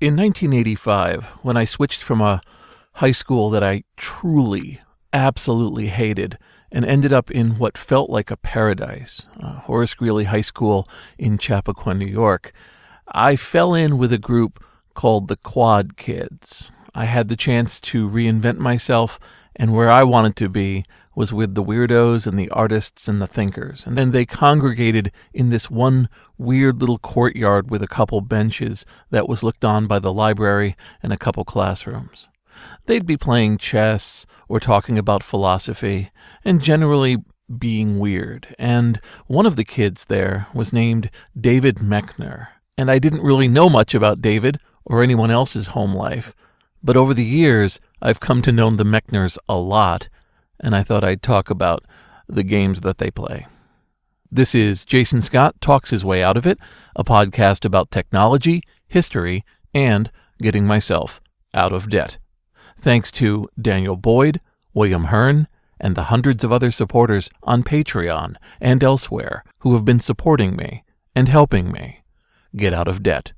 In 1985, when I switched from a high school that I truly, absolutely hated and ended up in what felt like a paradise, Horace Greeley High School in Chappaqua, New York, I fell in with a group called the Quad Kids. I had the chance to reinvent myself, and where I wanted to be was with the weirdos and the artists and the thinkers. And then they congregated in this one weird little courtyard with a couple benches that was looked on by the library and a couple classrooms. They'd be playing chess or talking about philosophy and generally being weird. And one of the kids there was named David Mechner. And I didn't really know much about David or anyone else's home life. But over the years, I've come to know the Mechners a lot, and I thought I'd talk about the games that they play. This is Jason Scott Talks His Way Out of It, a podcast about technology, history, and getting myself out of debt. Thanks to Daniel Boyd, William Hearn, and the hundreds of other supporters on Patreon and elsewhere who have been supporting me and helping me get out of debt.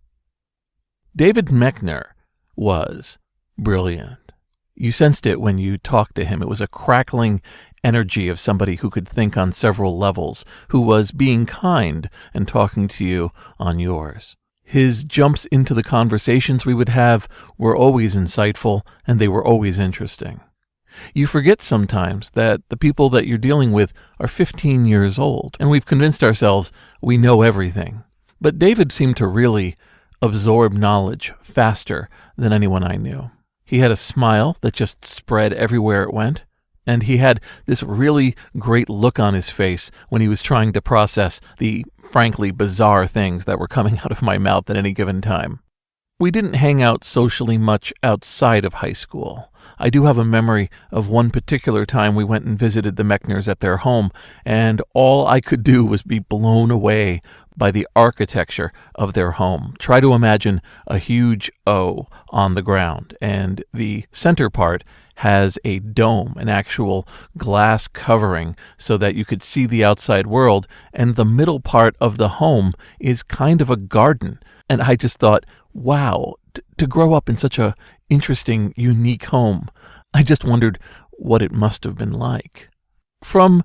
David Mechner was brilliant. You sensed it when you talked to him. It was a crackling energy of somebody who could think on several levels, who was being kind and talking to you on yours. His jumps into the conversations we would have were always insightful, and they were always interesting. You forget sometimes that the people that you're dealing with are 15 years old, and we've convinced ourselves we know everything. But David seemed to really absorb knowledge faster than anyone I knew. He had a smile that just spread everywhere it went, and he had this really great look on his face when he was trying to process the frankly bizarre things that were coming out of my mouth at any given time. We didn't hang out socially much outside of high school. I do have a memory of one particular time we went and visited the Mechners at their home, and all I could do was be blown away by the architecture of their home. Try to imagine a huge O on the ground, and the center part has a dome, an actual glass covering so that you could see the outside world, and the middle part of the home is kind of a garden. And I just thought, wow, to grow up in such a interesting, unique home. I just wondered what it must have been like. From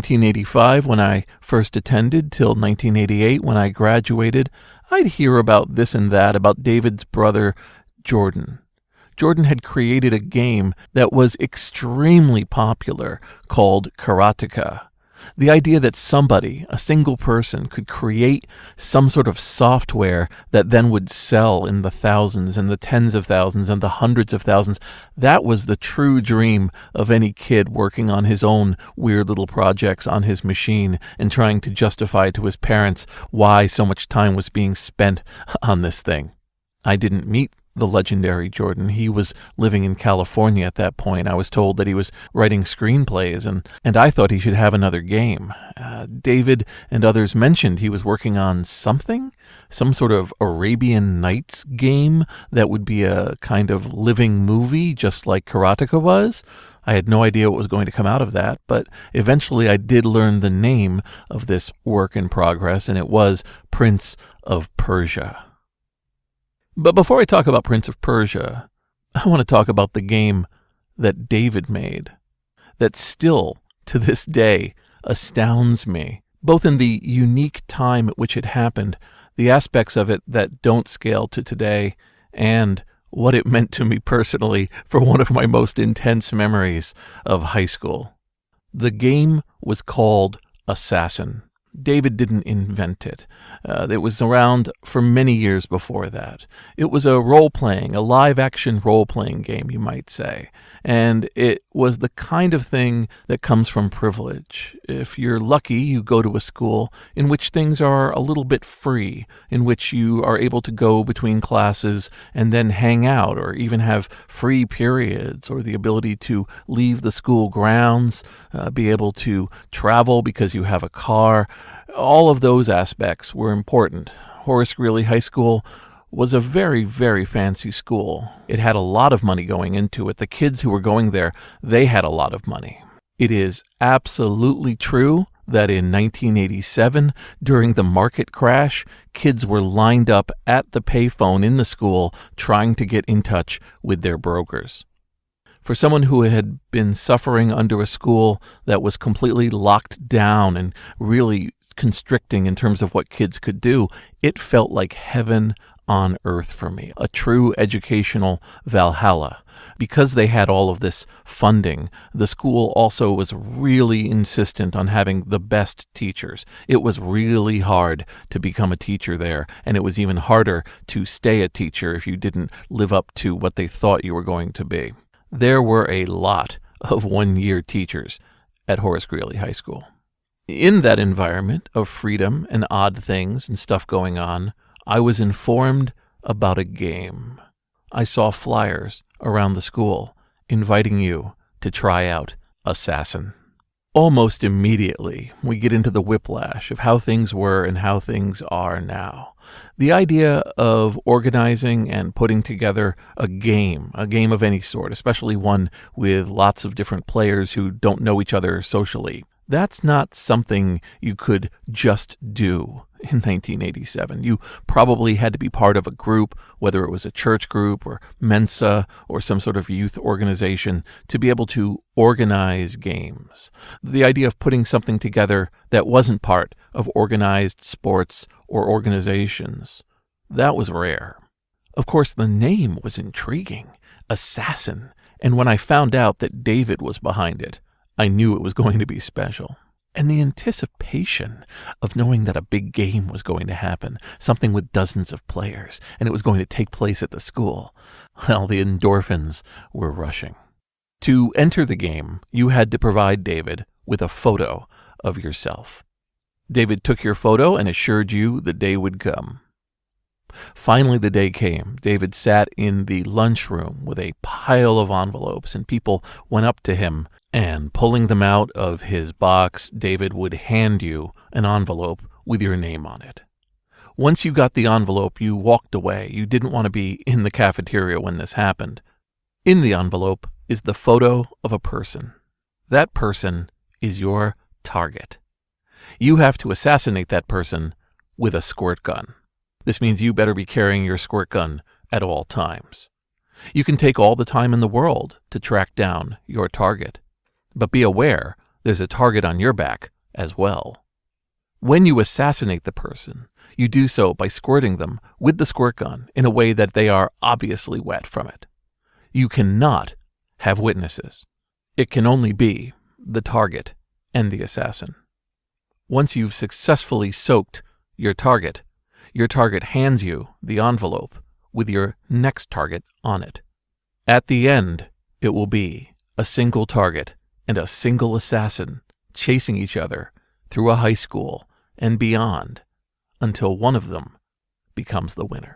1985, when I first attended, till 1988, when I graduated, I'd hear about this and that about David's brother, Jordan. Jordan had created a game that was extremely popular called Karateka. The idea that somebody, a single person, could create some sort of software that then would sell in the thousands and the tens of thousands and the hundreds of thousands, that was the true dream of any kid working on his own weird little projects on his machine and trying to justify to his parents why so much time was being spent on this thing. I didn't meet the legendary Jordan. He was living in California at that point. I was told that he was writing screenplays, and I thought he should have another game. David and others mentioned he was working on something, some sort of Arabian Nights game that would be a kind of living movie, just like Karateka was. I had no idea what was going to come out of that, but eventually I did learn the name of this work in progress, and it was Prince of Persia. But before I talk about Prince of Persia, I want to talk about the game that David made, that still, to this day, astounds me, both in the unique time at which it happened, the aspects of it that don't scale to today, and what it meant to me personally for one of my most intense memories of high school. The game was called Assassin. David didn't invent it. It was around for many years before that. It was a role-playing, a live-action role-playing game, you might say. And it was the kind of thing that comes from privilege. If you're lucky, you go to a school in which things are a little bit free, in which you are able to go between classes and then hang out, or even have free periods, or the ability to leave the school grounds, be able to travel because you have a car. All of those aspects were important. Horace Greeley High School was a very, very fancy school. It had a lot of money going into it. The kids who were going there, they had a lot of money. It is absolutely true that in 1987, during the market crash, kids were lined up at the payphone in the school trying to get in touch with their brokers. For someone who had been suffering under a school that was completely locked down and really constricting in terms of what kids could do, it felt like heaven on earth for me, a true educational Valhalla. Because they had all of this funding, the school also was really insistent on having the best teachers. It was really hard to become a teacher there, and it was even harder to stay a teacher if you didn't live up to what they thought you were going to be. There were a lot of one-year teachers at Horace Greeley High School. In that environment of freedom and odd things and stuff going on, I was informed about a game. I saw flyers around the school inviting you to try out Assassin. Almost immediately, we get into the whiplash of how things were and how things are now. The idea of organizing and putting together a game of any sort, especially one with lots of different players who don't know each other socially, that's not something you could just do in 1987. You probably had to be part of a group, whether it was a church group or Mensa or some sort of youth organization, to be able to organize games. The idea of putting something together that wasn't part of organized sports or organizations, that was rare. Of course, the name was intriguing, Assassin, and when I found out that David was behind it, I knew it was going to be special. And the anticipation of knowing that a big game was going to happen, something with dozens of players, and it was going to take place at the school, well, the endorphins were rushing. To enter the game, you had to provide David with a photo of yourself. David took your photo and assured you the day would come. Finally, the day came. David sat in the lunchroom with a pile of envelopes, and people went up to him, and pulling them out of his box, David would hand you an envelope with your name on it. Once you got the envelope, you walked away. You didn't want to be in the cafeteria when this happened. In the envelope is the photo of a person. That person is your target. You have to assassinate that person with a squirt gun. This means you better be carrying your squirt gun at all times. You can take all the time in the world to track down your target, but be aware there's a target on your back as well. When you assassinate the person, you do so by squirting them with the squirt gun in a way that they are obviously wet from it. You cannot have witnesses. It can only be the target and the assassin. Once you've successfully soaked your target hands you the envelope with your next target on it. At the end, it will be a single target and a single assassin chasing each other through a high school and beyond until one of them becomes the winner.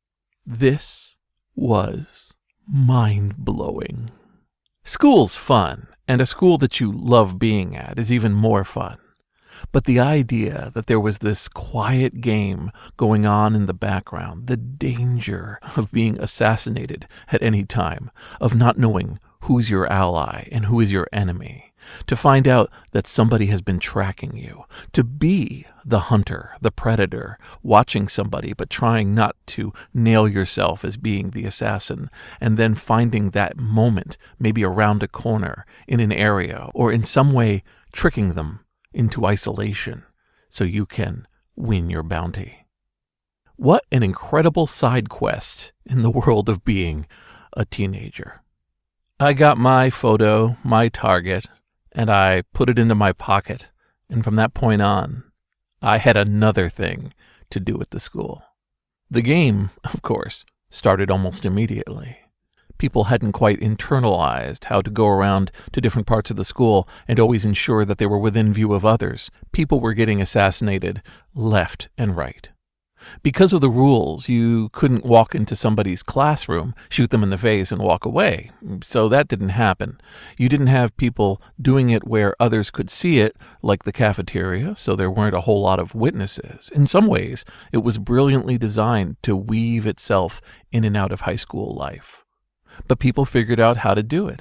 This was mind-blowing. School's fun, and a school that you love being at is even more fun. But the idea that there was this quiet game going on in the background, the danger of being assassinated at any time, of not knowing who's your ally and who is your enemy, to find out that somebody has been tracking you, to be the hunter, the predator, watching somebody but trying not to nail yourself as being the assassin, and then finding that moment, maybe around a corner, in an area, or in some way tricking them into isolation so you can win your bounty. What an incredible side quest in the world of being a teenager. I got my photo, my target, and I put it into my pocket, and from that point on, I had another thing to do at the school. The game, of course, started almost immediately. People hadn't quite internalized how to go around to different parts of the school and always ensure that they were within view of others. People were getting assassinated left and right. Because of the rules, you couldn't walk into somebody's classroom, shoot them in the face, and walk away. So that didn't happen. You didn't have people doing it where others could see it, like the cafeteria, so there weren't a whole lot of witnesses. In some ways, it was brilliantly designed to weave itself in and out of high school life. But people figured out how to do it.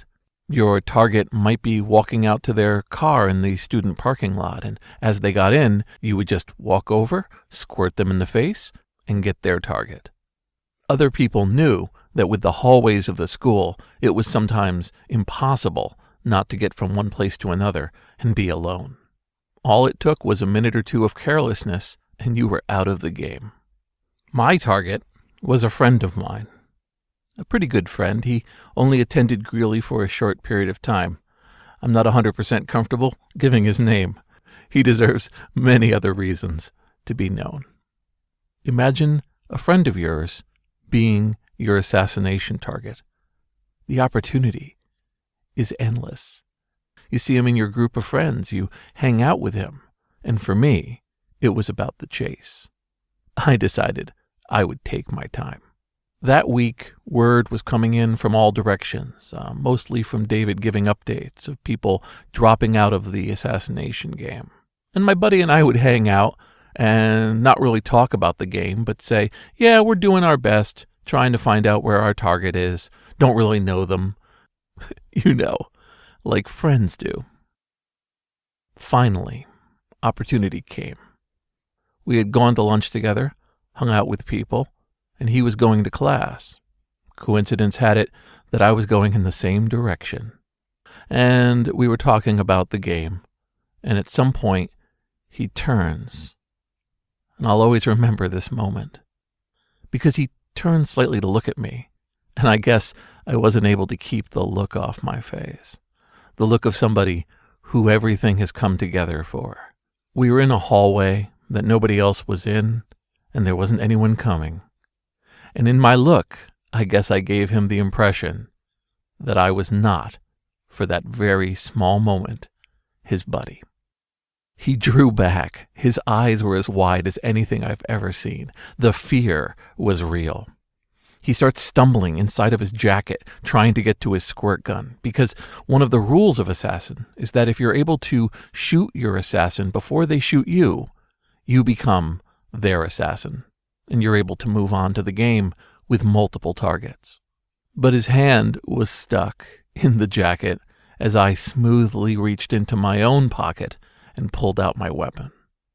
Your target might be walking out to their car in the student parking lot, and as they got in, you would just walk over, squirt them in the face, and get their target. Other people knew that with the hallways of the school, it was sometimes impossible not to get from one place to another and be alone. All it took was a minute or two of carelessness, and you were out of the game. My target was a friend of mine. A pretty good friend. He only attended Greeley for a short period of time. I'm not 100% comfortable giving his name. He deserves many other reasons to be known. Imagine a friend of yours being your assassination target. The opportunity is endless. You see him in your group of friends. You hang out with him. And for me, it was about the chase. I decided I would take my time. That week, word was coming in from all directions, mostly from David giving updates of people dropping out of the assassination game. And my buddy and I would hang out and not really talk about the game, but say, yeah, we're doing our best, trying to find out where our target is, don't really know them. You know, like friends do. Finally, opportunity came. We had gone to lunch together, hung out with people, and he was going to class. Coincidence had it that I was going in the same direction. And we were talking about the game, and at some point, he turns. And I'll always remember this moment, because he turned slightly to look at me, and I guess I wasn't able to keep the look off my face. The look of somebody who everything has come together for. We were in a hallway that nobody else was in, and there wasn't anyone coming. And in my look, I guess I gave him the impression that I was not, for that very small moment, his buddy. He drew back. His eyes were as wide as anything I've ever seen. The fear was real. He starts stumbling inside of his jacket, trying to get to his squirt gun, because one of the rules of Assassin is that if you're able to shoot your assassin before they shoot you, you become their assassin, and you're able to move on to the game with multiple targets. But his hand was stuck in the jacket as I smoothly reached into my own pocket and pulled out my weapon.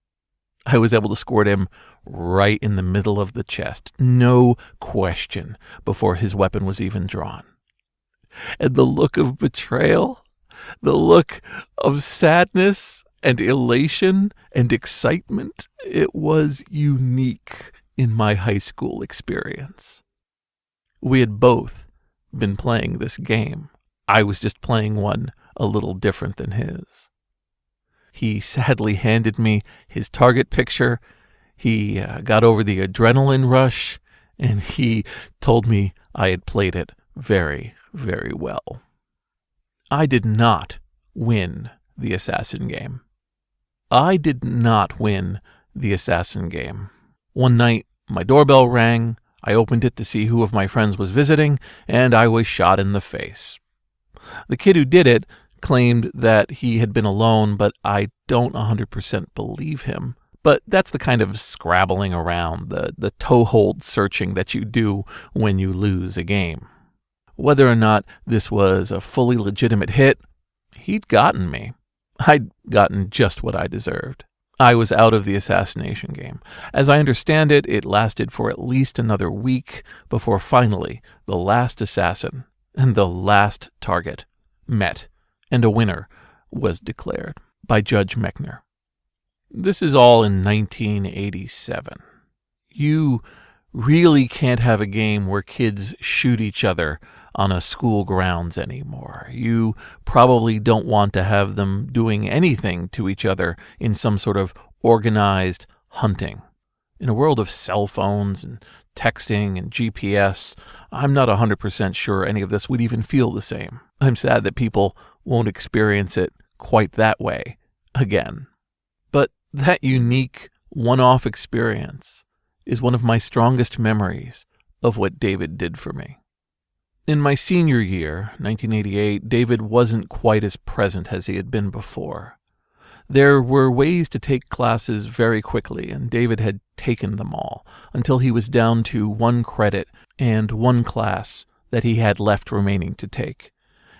I was able to squirt him right in the middle of the chest, no question, before his weapon was even drawn. And the look of betrayal, the look of sadness and elation and excitement, it was unique in my high school experience. We had both been playing this game. I was just playing one a little different than his. He sadly handed me his target picture. He got over the adrenaline rush, and he told me I had played it very, very well. I did not win the assassin game. I did not win the assassin game. One night, my doorbell rang. I opened it to see who of my friends was visiting, and I was shot in the face. The kid who did it claimed that he had been alone, but I don't 100% believe him. But that's the kind of scrabbling around, the toehold searching that you do when you lose a game. Whether or not this was a fully legitimate hit, he'd gotten me. I'd gotten just what I deserved. I was out of the assassination game. As I understand it, it lasted for at least another week before finally the last assassin and the last target met, and a winner was declared by Judge Mechner. This is all in 1987. You really can't have a game where kids shoot each other on a school grounds anymore. You probably don't want to have them doing anything to each other in some sort of organized hunting. In a world of cell phones and texting and GPS, I'm not 100% sure any of this would even feel the same. I'm sad that people won't experience it quite that way again. But that unique, one-off experience is one of my strongest memories of what David did for me. In my senior year, 1988, David wasn't quite as present as he had been before. There were ways to take classes very quickly, and David had taken them all, until he was down to one credit and one class that he had left remaining to take.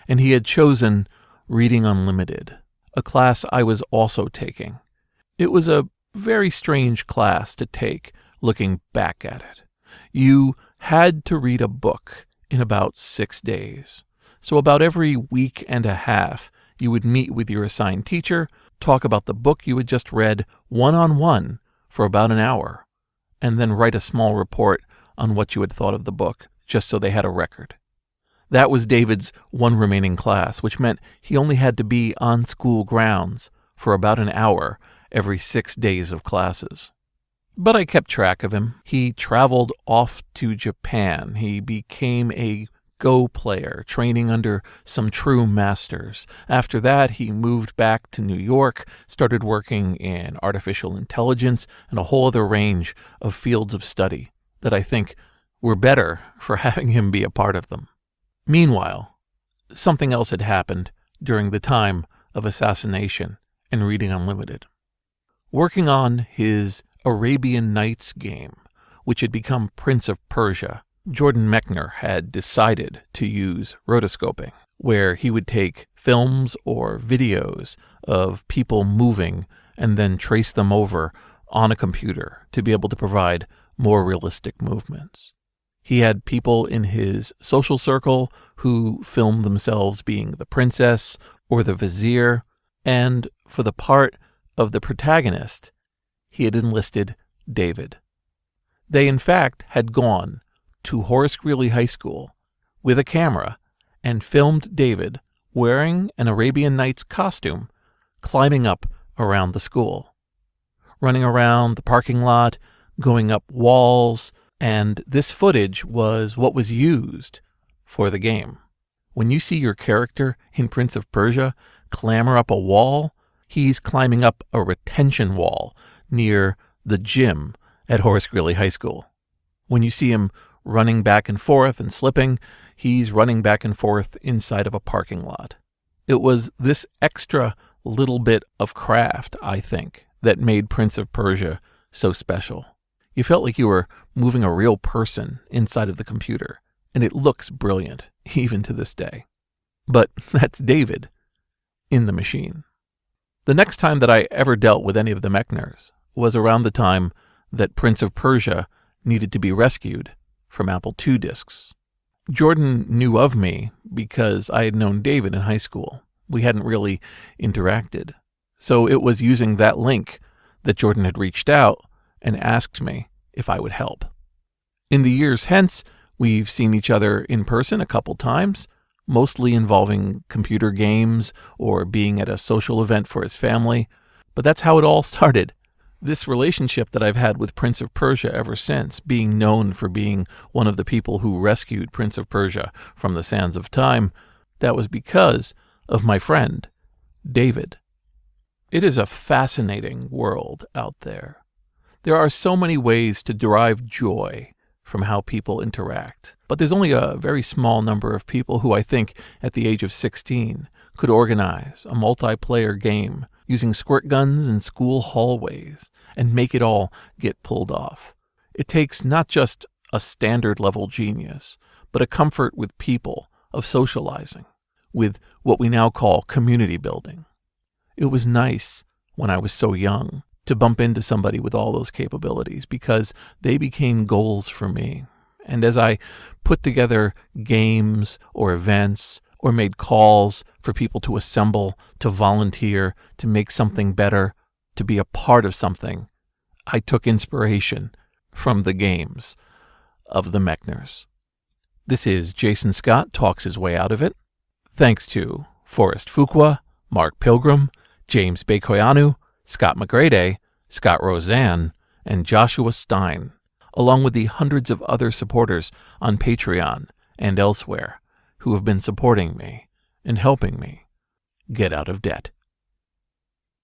and he had chosen Reading Unlimited, a class I was also taking. It was a very strange class to take, looking back at it. You had to read a book in about 6 days. So about every week and a half, you would meet with your assigned teacher, talk about the book you had just read one-on-one for about an hour, and then write a small report on what you had thought of the book, just so they had a record. That was David's one remaining class, which meant he only had to be on school grounds for about an hour every 6 days of classes. But I kept track of him. He traveled off to Japan. He became a Go player, training under some true masters. After that, he moved back to New York, started working in artificial intelligence and a whole other range of fields of study that I think were better for having him be a part of them. Meanwhile, something else had happened during the time of Assassination and Reading Unlimited. Working on his Arabian Nights game, which had become Prince of Persia, Jordan Mechner had decided to use rotoscoping, where he would take films or videos of people moving and then trace them over on a computer to be able to provide more realistic movements. He had people in his social circle who filmed themselves being the princess or the vizier, and for the part of the protagonist, he had enlisted David. They, in fact, had gone to Horace Greeley High School with a camera and filmed David wearing an Arabian Nights costume, climbing up around the school, running around the parking lot, going up walls, and this footage was what was used for the game. When you see your character in Prince of Persia clamber up a wall, he's climbing up a retention wall near the gym at Horace Greeley High School. When you see him running back and forth and slipping, he's running back and forth inside of a parking lot. It was this extra little bit of craft, I think, that made Prince of Persia so special. You felt like you were moving a real person inside of the computer, and it looks brilliant, even to this day. But that's David in the machine. The next time that I ever dealt with any of the Mechners was around the time that Prince of Persia needed to be rescued from Apple II discs. Jordan knew of me because I had known David in high school. We hadn't really interacted. So it was using that link that Jordan had reached out and asked me if I would help. In the years hence, we've seen each other in person a couple times, mostly involving computer games or being at a social event for his family. But that's how it all started. This relationship that I've had with Prince of Persia ever since, being known for being one of the people who rescued Prince of Persia from the sands of time, that was because of my friend, David. It is a fascinating world out there. There are so many ways to derive joy from how people interact, but there's only a very small number of people who I think at the age of 16 could organize a multiplayer game using squirt guns in school hallways and make it all get pulled off. It takes not just a standard level genius, but a comfort with people of socializing, with what we now call community building. It was nice when I was so young to bump into somebody with all those capabilities because they became goals for me. And as I put together games or events or made calls for people to assemble, to volunteer, to make something better, to be a part of something, I took inspiration from the games of the Mechners. This is Jason Scott Talks His Way Out of It. Thanks to Forrest Fuqua, Mark Pilgrim, James Bekoyanu, Scott McGrady, Scott Roseanne, and Joshua Stein, along with the hundreds of other supporters on Patreon and elsewhere who have been supporting me and helping me get out of debt.